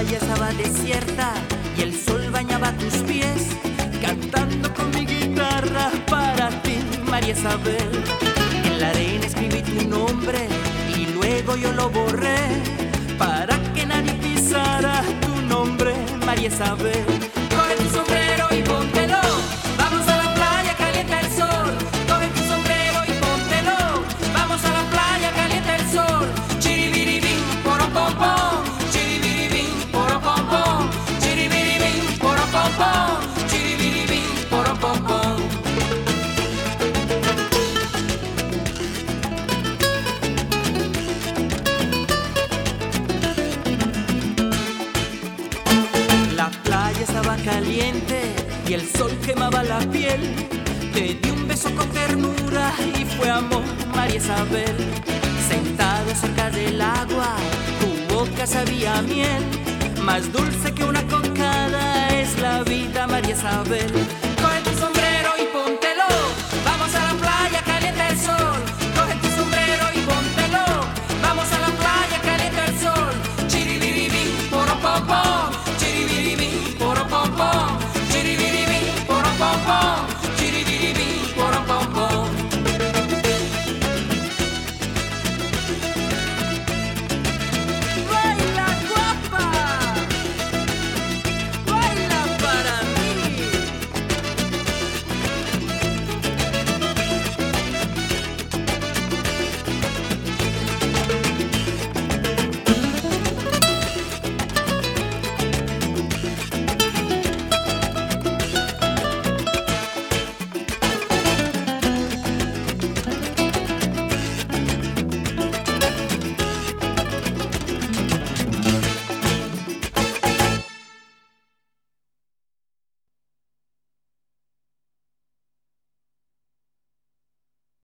playa estaba desierta y el sol bañaba tus pies, cantando con mi guitarra para ti, María Isabel. En la arena escribí tu nombre y luego yo lo borré para que nadie pisara tu nombre, María Isabel. Coge tu sombrero y póntelo, vamos a la playa, calienta el sol. Coge tu sombrero y póntelo, vamos a la playa, calienta el sol. Chiribiribim, poropompom, chiribiribim, poropompom, chiribiribim, poropompom, chiribiribim, poropompom. La playa estaba caliente y el sol quemaba la piel. Te di un beso con ternura y fue amor, María Isabel. Sentado cerca del agua, tu boca sabía a miel. Más dulce que una cocada es la vida, María Isabel.